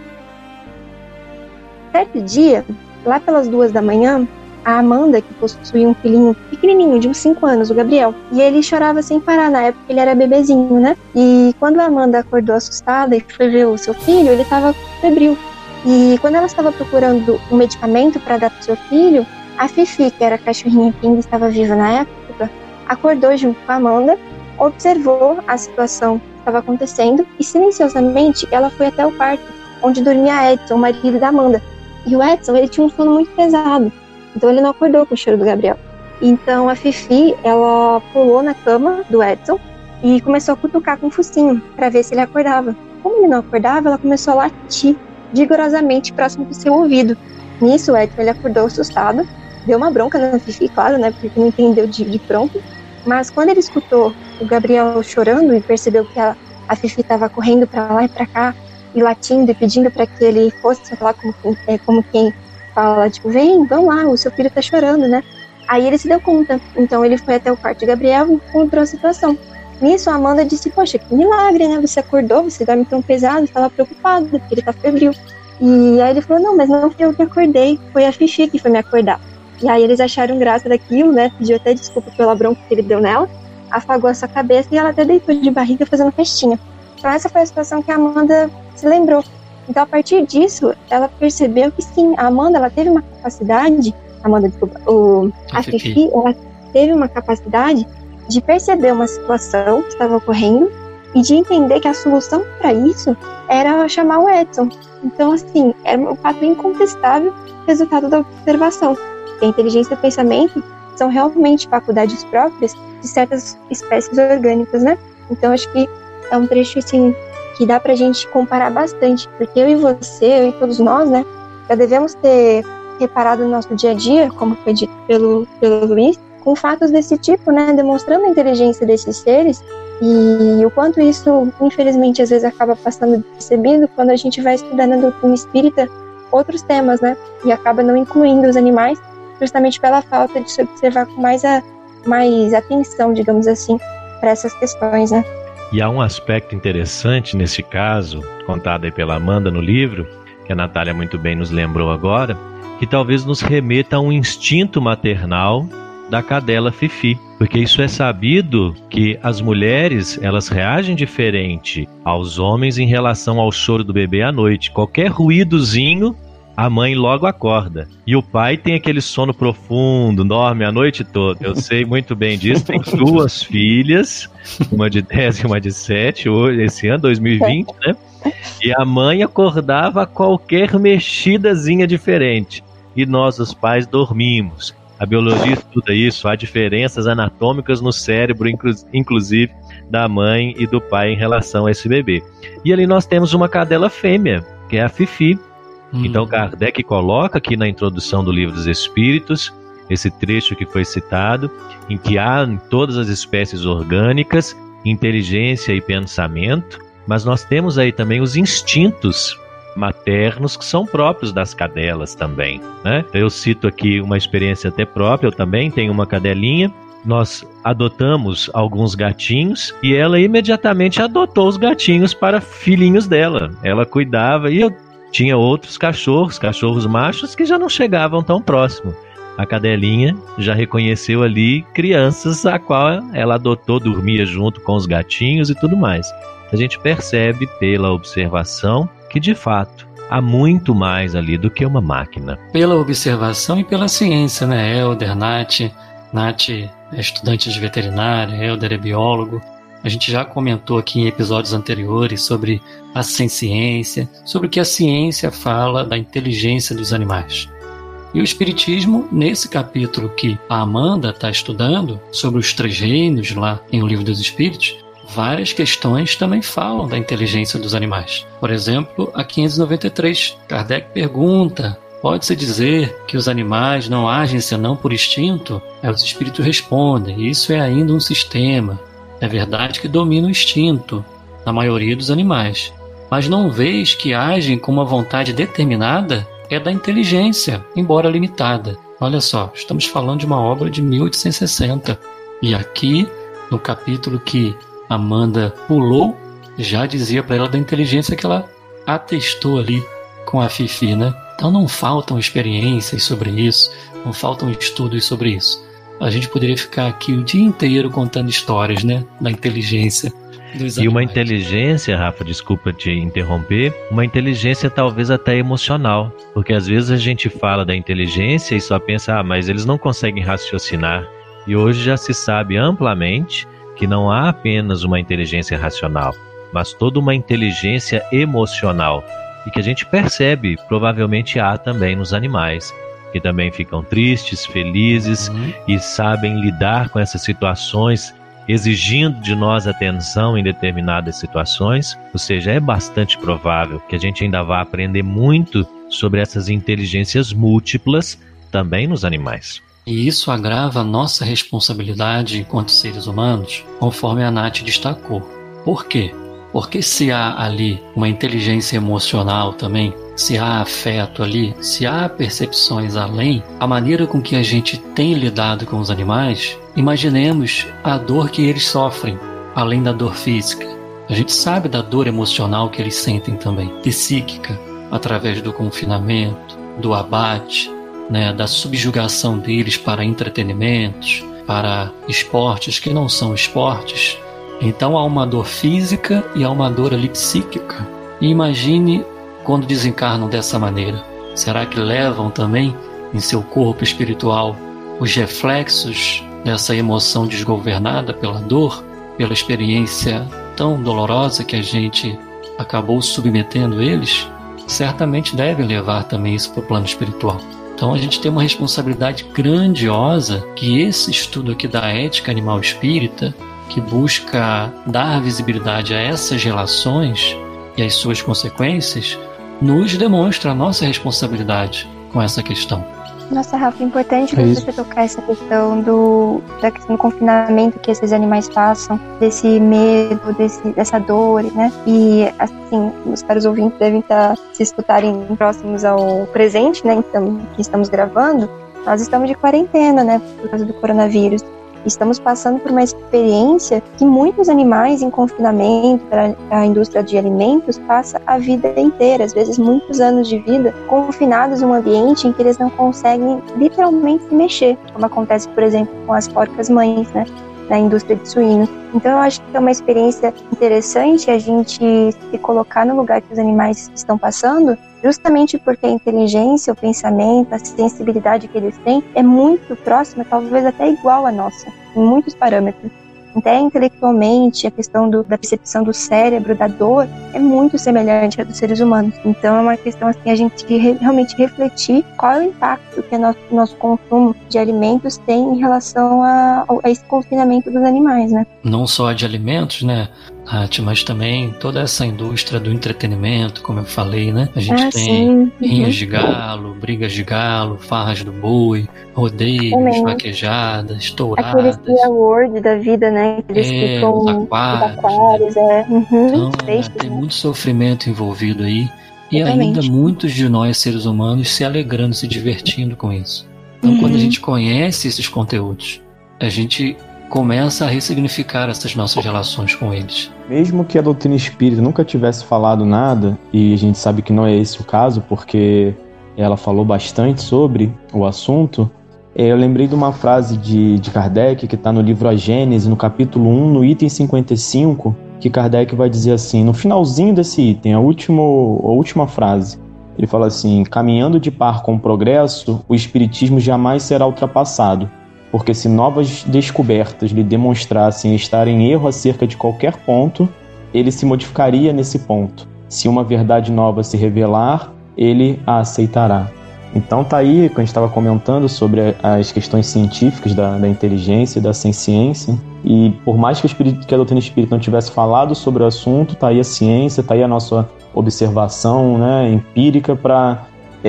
[SPEAKER 6] Certo dia, lá pelas duas da manhã, a Amanda, que possuía um filhinho pequenininho, de uns cinco anos, o Gabriel, e ele chorava sem parar, na época ele era bebezinho, né? E quando a Amanda acordou assustada e foi ver o seu filho, ele estava febril. E quando ela estava procurando um medicamento para dar para o seu filho, a Fifi, que era a cachorrinha que ainda estava viva na época, acordou junto com a Amanda, observou a situação que estava acontecendo e silenciosamente ela foi até o quarto onde dormia Edson, o marido da Amanda. E o Edson, ele tinha um sono muito pesado, então ele não acordou com o choro do Gabriel. Então a Fifi, ela pulou na cama do Edson e começou a cutucar com o focinho para ver se ele acordava. Como ele não acordava, ela começou a latir vigorosamente próximo do seu ouvido. Nisso, o Edson ele acordou assustado, deu uma bronca na Fifi, claro, né, porque não entendeu de, de pronto. Mas quando ele escutou o Gabriel chorando e percebeu que a, a Fifi estava correndo para lá e para cá e latindo e pedindo para que ele fosse lá como, é, como quem fala, tipo, vem, vamos lá, o seu filho tá chorando, né? Aí ele se deu conta. Então ele foi até o quarto de Gabriel e encontrou a situação. Nisso a Amanda disse, poxa, que milagre, né? Você acordou, você dorme tão pesado, estava preocupado, porque ele tá febril. E aí ele falou, não, mas não fui eu que acordei, foi a Fifi que foi me acordar. E aí eles acharam graça daquilo, né? Pediu até desculpa pela bronca que ele deu nela, afagou a sua cabeça e ela até deitou de barriga fazendo festinha. Então essa foi a situação que a Amanda se lembrou. Então a partir disso, ela percebeu que sim, a Amanda, ela teve uma capacidade, Amanda, desculpa, o, a Fifi, ela teve uma capacidade de perceber uma situação que estava ocorrendo e de entender que a solução para isso era chamar o Edson. Então, assim, era um fato incontestável resultado da observação. E a inteligência e o pensamento são realmente faculdades próprias de certas espécies orgânicas, né? Então, acho que é um trecho, assim, que dá pra gente comparar bastante, porque eu e você, eu e todos nós, né, já devemos ter reparado no nosso dia a dia, como foi dito pelo, pelo Luiz, com fatos desse tipo, né, demonstrando a inteligência desses seres e o quanto isso, infelizmente, às vezes acaba passando despercebido quando a gente vai estudar na doutrina espírita outros temas, né, e acaba não incluindo os animais, justamente pela falta de se observar com mais, a, mais atenção, digamos assim, para essas questões, né.
[SPEAKER 4] E há um aspecto interessante nesse caso, contado aí pela Amanda no livro, que a Natália muito bem nos lembrou agora, que talvez nos remeta a um instinto maternal da cadela Fifi, porque isso é sabido que as mulheres, elas reagem diferente aos homens em relação ao choro do bebê à noite. Qualquer ruídozinho a mãe logo acorda. E o pai tem aquele sono profundo, dorme a noite toda. Eu sei muito bem disso. Tem duas filhas, uma de dez e uma de sete, hoje, esse ano, dois mil e vinte, né? E a mãe acordava a qualquer mexidazinha diferente. E nós, os pais, dormimos. A biologia estuda isso, há diferenças anatômicas no cérebro, inclu- inclusive da mãe e do pai em relação a esse bebê. E ali nós temos uma cadela fêmea, que é a Fifi. Hum. Então Kardec coloca aqui na introdução do Livro dos Espíritos, esse trecho que foi citado, em que há em todas as espécies orgânicas inteligência e pensamento, mas nós temos aí também os instintos maternos que são próprios das cadelas também, né? Eu cito aqui uma experiência até própria, eu também tenho uma cadelinha, nós adotamos alguns gatinhos e ela imediatamente adotou os gatinhos para filhinhos dela, ela cuidava e eu tinha outros cachorros, cachorros machos que já não chegavam tão próximo. A cadelinha já reconheceu ali crianças a qual ela adotou, dormia junto com os gatinhos e tudo mais. A gente percebe pela observação que, de fato, há muito mais ali do que uma máquina.
[SPEAKER 3] Pela observação e pela ciência, né? Helder, Nath, Nath é estudante de veterinária, Helder é biólogo. A gente já comentou aqui em episódios anteriores sobre a ciência, sobre o que a ciência fala da inteligência dos animais. E o Espiritismo, nesse capítulo que a Amanda está estudando, sobre os três reinos lá em O Livro dos Espíritos, várias questões também falam da inteligência dos animais. Por exemplo, a quinhentos e noventa e três, Kardec pergunta: pode-se dizer que os animais não agem senão por instinto? Aí os espíritos respondem: isso é ainda um sistema. É verdade que domina o instinto na maioria dos animais, mas não vês que agem com uma vontade determinada? É da inteligência, embora limitada. Olha só, estamos falando de uma obra de mil oitocentos e sessenta. E aqui, no capítulo que Amanda pulou, já dizia para ela da inteligência que ela atestou ali com a Fifi, né? Então não faltam experiências sobre isso, não faltam estudos sobre isso. A gente poderia ficar aqui o dia inteiro contando histórias, né? Da inteligência dos animais.
[SPEAKER 4] E uma inteligência, Rafa, desculpa te interromper, uma inteligência talvez até emocional, porque às vezes a gente fala da inteligência e só pensa, ah, mas eles não conseguem raciocinar. E hoje já se sabe amplamente que não há apenas uma inteligência racional, mas toda uma inteligência emocional, e que a gente percebe, provavelmente há também nos animais, que também ficam tristes, felizes, uhum. e sabem lidar com essas situações, exigindo de nós atenção em determinadas situações. Ou seja, é bastante provável que a gente ainda vá aprender muito sobre essas inteligências múltiplas também nos animais.
[SPEAKER 3] E isso agrava a nossa responsabilidade enquanto seres humanos, conforme a Nath destacou. Por quê? Porque se há ali uma inteligência emocional também, se há afeto ali, se há percepções além, a maneira com que a gente tem lidado com os animais, imaginemos a dor que eles sofrem, além da dor física. A gente sabe da dor emocional que eles sentem também, psíquica, através do confinamento, do abate, né, da subjugação deles para entretenimentos, para esportes que não são esportes. Então há uma dor física e há uma dor ali psíquica. E imagine quando desencarnam dessa maneira. Será que levam também em seu corpo espiritual os reflexos dessa emoção desgovernada pela dor, pela experiência tão dolorosa que a gente acabou submetendo eles? Certamente devem levar também isso para o plano espiritual. Então a gente tem uma responsabilidade grandiosa que esse estudo aqui da ética animal espírita, que busca dar visibilidade a essas relações e as suas consequências, nos demonstra a nossa responsabilidade com essa questão.
[SPEAKER 6] Nossa, Rafa, é importante é você tocar essa questão do, da questão do confinamento que esses animais passam, desse medo, desse, dessa dor, né? E, assim, os caros ouvintes devem estar se escutarem próximos ao presente, né? Então, que estamos gravando, nós estamos de quarentena, né? Por causa do coronavírus. Estamos passando por uma experiência que muitos animais em confinamento para a indústria de alimentos passam a vida inteira, às vezes muitos anos de vida, confinados em um ambiente em que eles não conseguem literalmente se mexer, como acontece, por exemplo, com as porcas-mães, né? na indústria de suínos. Então eu acho que é uma experiência interessante a gente se colocar no lugar que os animais estão passando, justamente porque a inteligência, o pensamento, a sensibilidade que eles têm é muito próxima, talvez até igual à nossa, em muitos parâmetros. Até intelectualmente, a questão do, da percepção do cérebro, da dor, é muito semelhante à dos seres humanos. Então é uma questão assim, a gente re, realmente refletir qual é o impacto que o nosso, nosso consumo de alimentos tem em relação a, a esse confinamento dos animais, né?
[SPEAKER 3] Não só de alimentos, né, Nath, mas também toda essa indústria do entretenimento, como eu falei, né? A gente
[SPEAKER 6] ah,
[SPEAKER 3] tem
[SPEAKER 6] uhum.
[SPEAKER 3] rinhas de galo, brigas de galo, farras do boi, rodeios, também vaquejadas, touradas.
[SPEAKER 6] Aqueles Award da vida, né? Eles
[SPEAKER 3] é,
[SPEAKER 6] ficam
[SPEAKER 3] os aquários,
[SPEAKER 6] os aquários né? é. Uhum.
[SPEAKER 3] Então,
[SPEAKER 6] Peixe,
[SPEAKER 3] é, tem
[SPEAKER 6] né?
[SPEAKER 3] muito sofrimento envolvido aí. E
[SPEAKER 6] Exatamente.
[SPEAKER 3] ainda muitos de nós, seres humanos, se alegrando, se divertindo com isso. Então,
[SPEAKER 6] uhum.
[SPEAKER 3] quando a gente conhece esses conteúdos, a gente começa a ressignificar essas nossas relações com eles.
[SPEAKER 5] Mesmo que a doutrina espírita nunca tivesse falado nada, e a gente sabe que não é esse o caso, porque ela falou bastante sobre o assunto, eu lembrei de uma frase de, de Kardec, que está no livro A Gênese, no capítulo um, no item cinquenta e cinco, que Kardec vai dizer assim, no finalzinho desse item, a, último, a última frase, ele fala assim, caminhando de par com o progresso, o espiritismo jamais será ultrapassado, porque se novas descobertas lhe demonstrassem estar em erro acerca de qualquer ponto, ele se modificaria nesse ponto. Se uma verdade nova se revelar, ele a aceitará. Então tá aí, quando a gente estava comentando sobre as questões científicas da, da inteligência e da ciência, e por mais que, o espírito, que a doutrina espírita não tivesse falado sobre o assunto, tá aí a ciência, tá aí a nossa observação, né, empírica para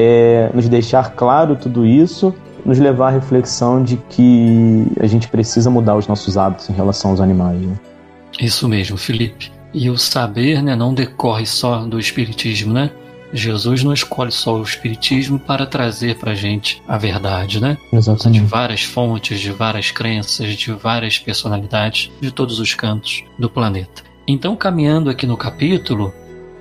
[SPEAKER 5] é, nos deixar claro tudo isso, nos levar à reflexão de que a gente precisa mudar os nossos hábitos em relação aos animais. Né?
[SPEAKER 3] Isso mesmo, Felipe. E o saber, né, não decorre só do espiritismo, né? Jesus não escolhe só o espiritismo para trazer para a gente a verdade, né?
[SPEAKER 5] Exatamente.
[SPEAKER 3] De várias fontes, de várias crenças, de várias personalidades de todos os cantos do planeta. Então, caminhando aqui no capítulo,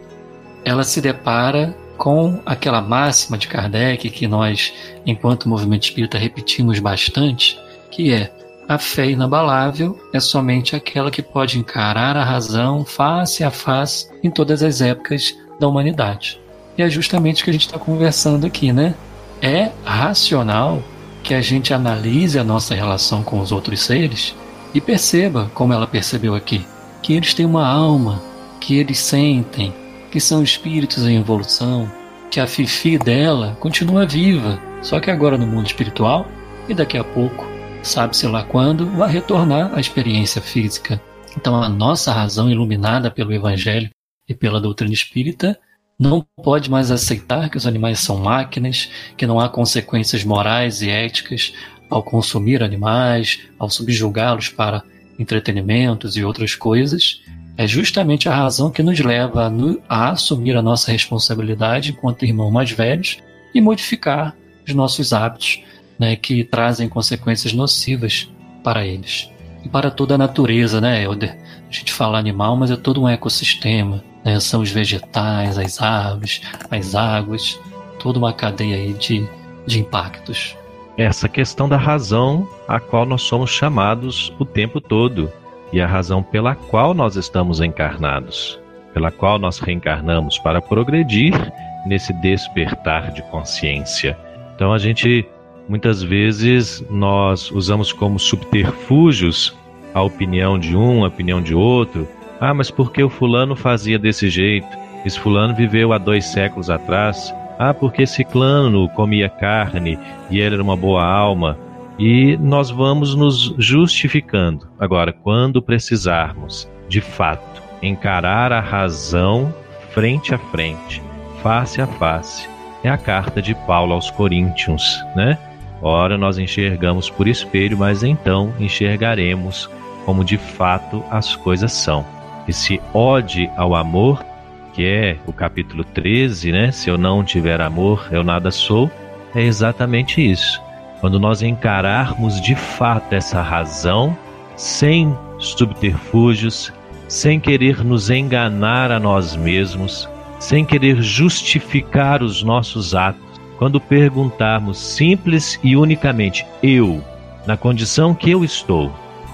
[SPEAKER 3] ela se depara com aquela máxima de Kardec que nós, enquanto movimento espírita, repetimos bastante, que é: a fé inabalável é somente aquela que pode encarar a razão face a face em todas as épocas da humanidade. E é justamente o que a gente está conversando aqui, né? É racional que a gente analise a nossa relação com os outros seres e perceba, como ela percebeu aqui, que eles têm uma alma, que eles sentem, que são espíritos em evolução, que a Fifi dela continua viva, só que agora no mundo espiritual, e daqui a pouco, sabe-se lá quando, vai retornar à experiência física. Então a nossa razão, iluminada pelo Evangelho e pela doutrina espírita, não pode mais aceitar que os animais são máquinas, que não há consequências morais e éticas ao consumir animais, ao subjugá-los para entretenimentos e outras coisas. É justamente a razão que nos leva a, a assumir a nossa responsabilidade enquanto irmãos mais velhos e modificar os nossos hábitos, né, que trazem consequências nocivas para eles. E para toda a natureza, né, Helder? A gente fala animal, mas é todo um ecossistema. Né? São os vegetais, as árvores, as águas, toda uma cadeia aí de, de impactos.
[SPEAKER 4] Essa questão da razão a qual nós somos chamados o tempo todo e a razão pela qual nós estamos encarnados, pela qual nós reencarnamos para progredir nesse despertar de consciência. Então a gente, muitas vezes, nós usamos como subterfúgios a opinião de um, a opinião de outro. Ah, mas por que o fulano fazia desse jeito? Esse fulano viveu há dois séculos atrás. Ah, porque ciclano comia carne e ele era uma boa alma. E nós vamos nos justificando. Agora, quando precisarmos, de fato, encarar a razão frente a frente, face a face, é a carta de Paulo aos Coríntios, né? Ora, nós enxergamos por espelho, mas então enxergaremos como de fato as coisas são. Esse ode ao amor, que é o capítulo treze, né? Se eu não tiver amor, eu nada sou, é exatamente isso. Quando nós encararmos de fato essa razão, sem subterfúgios, sem querer nos enganar a nós mesmos, sem querer justificar os nossos atos, quando perguntarmos simples e unicamente eu, na condição que eu estou,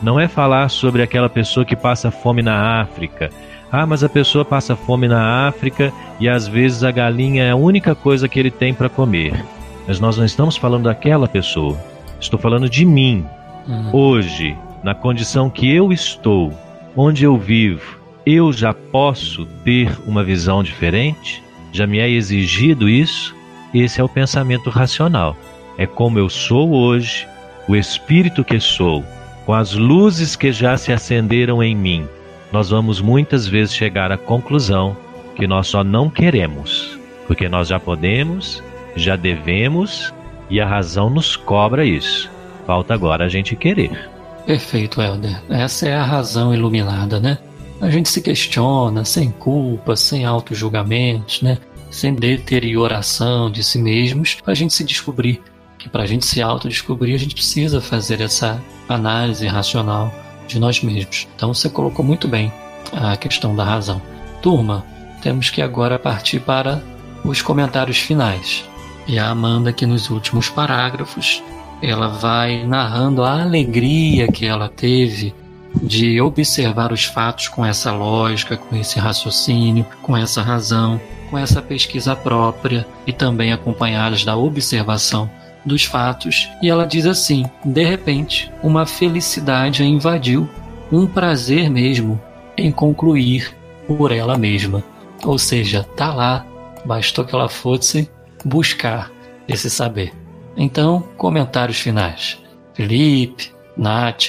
[SPEAKER 4] Não é falar sobre aquela pessoa que passa fome na África. Ah, mas a pessoa passa fome na África e às vezes a galinha é a única coisa que ele tem para comer. Mas nós não estamos falando daquela pessoa. Estou falando de mim. Uhum. Hoje, na condição que eu estou, onde eu vivo, eu já posso ter uma visão diferente? Já me é exigido isso? Esse é o pensamento racional. É como eu sou hoje, o espírito que sou, com as luzes que já se acenderam em mim. Nós vamos muitas vezes chegar à conclusão que nós só não queremos, porque nós já podemos, já devemos, e a razão nos cobra isso. Falta agora a gente querer.
[SPEAKER 3] Perfeito, Helder. Essa é a razão iluminada, né? A gente se questiona, sem culpa, sem auto-julgamentos, né? Sem deterioração de si mesmos, para a gente se descobrir. Que para a gente se autodescobrir, a gente precisa fazer essa análise racional de nós mesmos. Então você colocou muito bem a questão da razão. Turma, temos que agora partir para os comentários finais. E a Amanda, que nos últimos parágrafos, ela vai narrando a alegria que ela teve de observar os fatos com essa lógica, com esse raciocínio, com essa razão, com essa pesquisa própria e também acompanhadas da observação dos fatos. E ela diz assim: de repente, uma felicidade a invadiu, um prazer mesmo em concluir por ela mesma. Ou seja, tá lá, bastou que ela fosse buscar esse saber. Então, comentários finais. Felipe, Nath.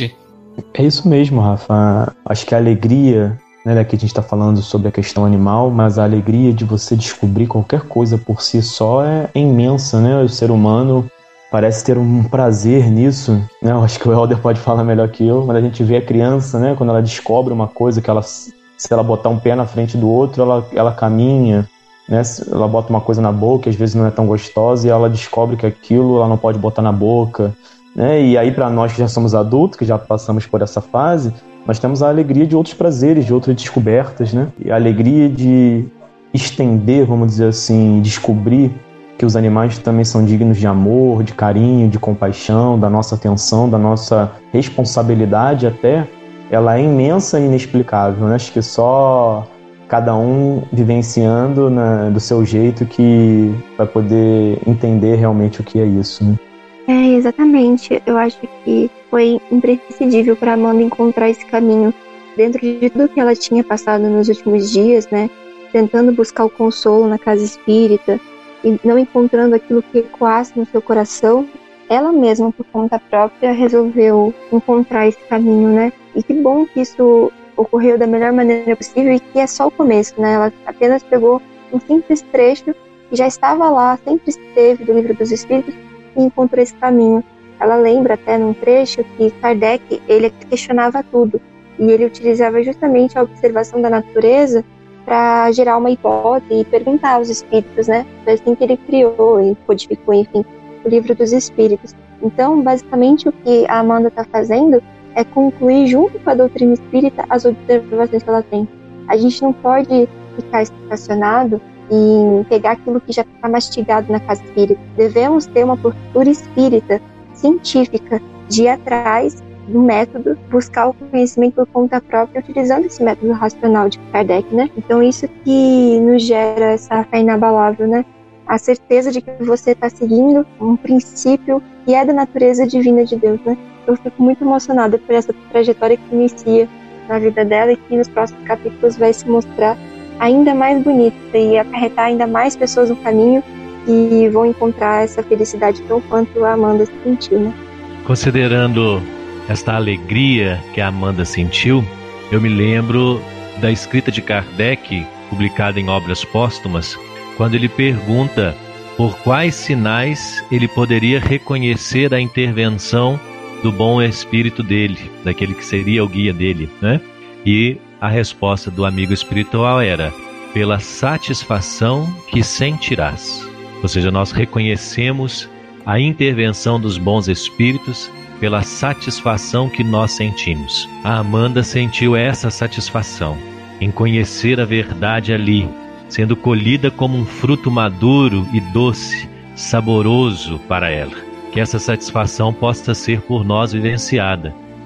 [SPEAKER 5] É isso mesmo, Rafa. Acho que a alegria, né, daqui a gente está falando sobre a questão animal, mas a alegria de você descobrir qualquer coisa por si só é, é imensa, né? O ser humano parece ter um prazer nisso, né? Eu acho que o Helder pode falar melhor que eu, mas a gente vê a criança, né, quando ela descobre uma coisa que ela, se ela botar um pé na frente do outro, ela, ela caminha, né? Ela bota uma coisa na boca, às vezes não é tão gostosa, e ela descobre que aquilo ela não pode botar na boca, né? E aí, para nós que já somos adultos, que já passamos por essa fase, nós temos a alegria de outros prazeres, de outras descobertas, né? E a alegria de estender, vamos dizer assim, descobrir que os animais também são dignos de amor, de carinho, de compaixão, da nossa atenção, da nossa responsabilidade até, ela é imensa e inexplicável, né? Acho que só cada um vivenciando, né, do seu jeito que vai poder entender realmente o que é isso, né?
[SPEAKER 6] É, exatamente. Eu acho que foi imprescindível para Amanda encontrar esse caminho dentro de tudo que ela tinha passado nos últimos dias, né? Tentando buscar o consolo na casa espírita e não encontrando aquilo que ecoasse no seu coração. Ela mesma, por conta própria, resolveu encontrar esse caminho, né? E que bom que isso ocorreu da melhor maneira possível e que é só o começo, né? Ela apenas pegou um simples trecho que já estava lá, sempre esteve do Livro dos Espíritos, e encontrou esse caminho. Ela lembra até num trecho que Kardec, ele questionava tudo, e ele utilizava justamente a observação da natureza para gerar uma hipótese e perguntar aos espíritos, né? Foi assim que ele criou e codificou, enfim, o Livro dos Espíritos. Então, basicamente, o que a Amanda está fazendo é concluir junto com a doutrina espírita as observações que ela tem. A gente não pode ficar estacionado em pegar aquilo que já está mastigado na casa espírita. Devemos ter uma postura espírita, científica, de ir atrás do método, buscar o conhecimento por conta própria, utilizando esse método racional de Kardec, né? Então isso que nos gera essa fé inabalável, né? A certeza de que você está seguindo um princípio que é da natureza divina de Deus, né? Eu fico muito emocionada por essa trajetória que inicia na vida dela e que nos próximos capítulos vai se mostrar ainda mais bonita e acarretar ainda mais pessoas no caminho que vão encontrar essa felicidade tão quanto a Amanda sentiu, né?
[SPEAKER 4] Considerando esta alegria que a Amanda sentiu, eu me lembro da escrita de Kardec, publicada em Obras Póstumas, quando ele pergunta por quais sinais ele poderia reconhecer a intervenção do bom espírito dele, daquele que seria o guia dele, né? E a resposta do amigo espiritual era: pela satisfação que sentirás. Ou seja, nós reconhecemos a intervenção dos bons espíritos pela satisfação que nós sentimos. A Amanda sentiu essa satisfação em conhecer a verdade ali, sendo colhida como um fruto maduro e doce, saboroso para ela. Que essa satisfação possa ser por nós vivenciada,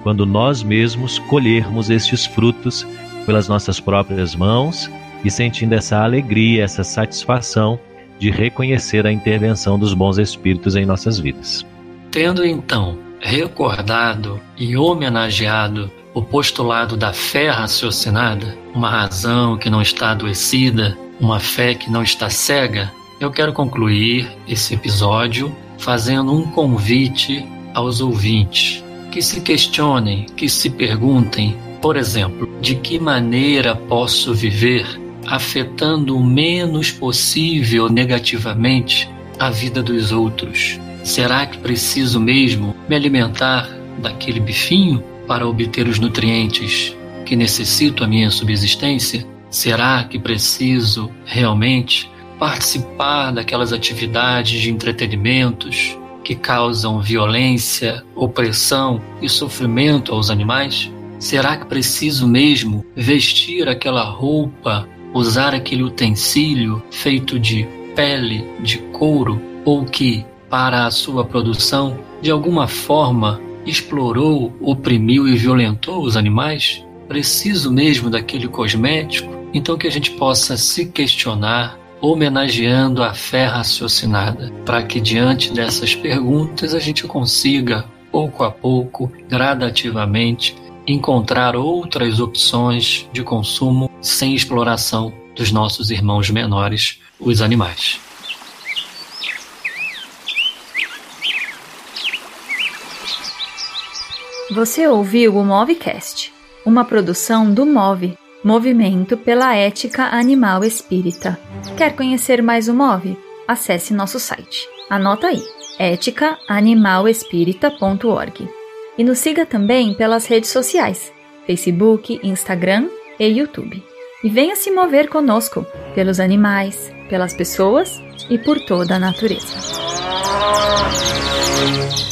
[SPEAKER 4] quando nós mesmos colhermos estes frutos pelas nossas próprias mãos e sentindo essa alegria, essa satisfação de reconhecer a intervenção dos bons espíritos em nossas vidas.
[SPEAKER 3] Tendo então recordado e homenageado o postulado da fé raciocinada, uma razão que não está adoecida, uma fé que não está cega, eu quero concluir esse episódio fazendo um convite aos ouvintes que se questionem, que se perguntem, por exemplo, de que maneira posso viver afetando o menos possível negativamente a vida dos outros? Será que preciso mesmo me alimentar daquele bifinho para obter os nutrientes que necessito a minha subsistência? Será que preciso realmente participar daquelas atividades de entretenimentos que causam violência, opressão e sofrimento aos animais? Será que preciso mesmo vestir aquela roupa, usar aquele utensílio feito de pele, de couro, ou que, para a sua produção, de alguma forma explorou, oprimiu e violentou os animais? Preciso mesmo daquele cosmético? Então que a gente possa se questionar, homenageando a fé raciocinada, para que diante dessas perguntas a gente consiga, pouco a pouco, gradativamente, encontrar outras opções de consumo sem exploração dos nossos irmãos menores, os animais.
[SPEAKER 1] Você ouviu o Movecast, uma produção do Move, Movimento pela Ética Animal Espírita. Quer conhecer mais o Move? Acesse nosso site. Anota aí, ética animal espírita ponto org. E nos siga também pelas redes sociais, Facebook, Instagram e YouTube. E venha se mover conosco, pelos animais, pelas pessoas e por toda a natureza.